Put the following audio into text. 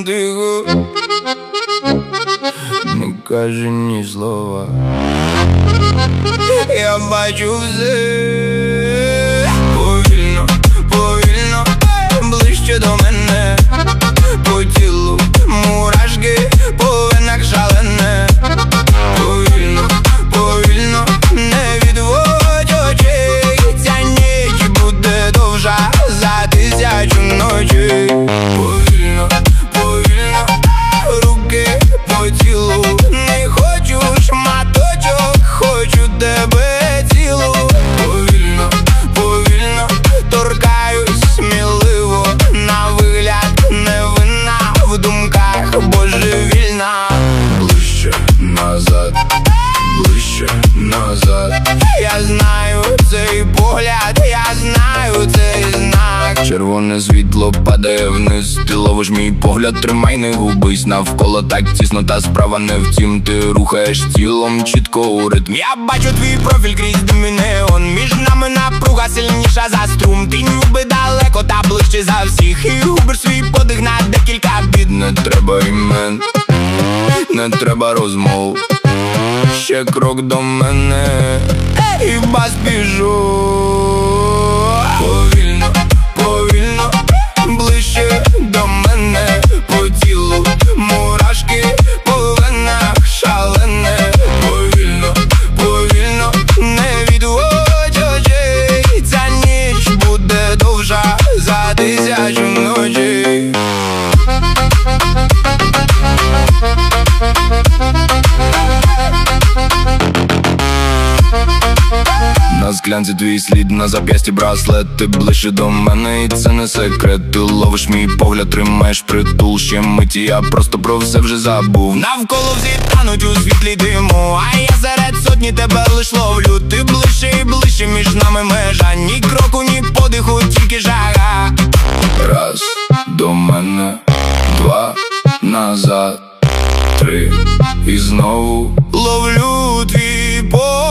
тихо, не каже ні слова. Я бачу все повільно, повільно, ближче до мене. По тілу мурашки, по венах шалене. Повільно, повільно, не відводь очей. Ця ніч буде довша за 1000 ночей. Повільно, повільно, руки по тілу. Не хочу шматочок, хочу тебе цілу. Повільно, повільно, торкаюсь сміливо. На вигляд невинна, в думках божевільна. Ближче назад, ближче назад. Я знаю цей погляд, я знаю цей знак. Червоне світло падає вниз, ти ловиш мій погляд, тримай, не губись. Навколо так тісно, та справа не втім. Ти рухаєш тілом чітко у ритм. Я бачу твій профіль крізь дим і неон. Між нами напруга сильніша за струм. Ти ніби далеко, та ближче за всіх. І губиш свій подих на декілька бід. Не треба імен, не треба розмов. Ще крок до мене, і бас біжу. Повільно, повільно, ближче до мене. По тілу мурашки, по венах шалене. Повільно, повільно, не відводь очей. Ця ніч буде довша за 1000 ночей. На склянці твій слід, на зап'ясті браслет. Ти ближче до мене, і це не секрет. Ти ловиш мій погляд, тримаєш притул. Ще миті, я просто про все вже забув. Навколо всі тануть у світлі диму, а я серед сотні тебе лиш ловлю. Ти ближче і ближче, між нами межа. Ні кроку, ні подиху, тільки жага. Раз, до мене, 2, назад, 3, і знову ловлю твій погляд.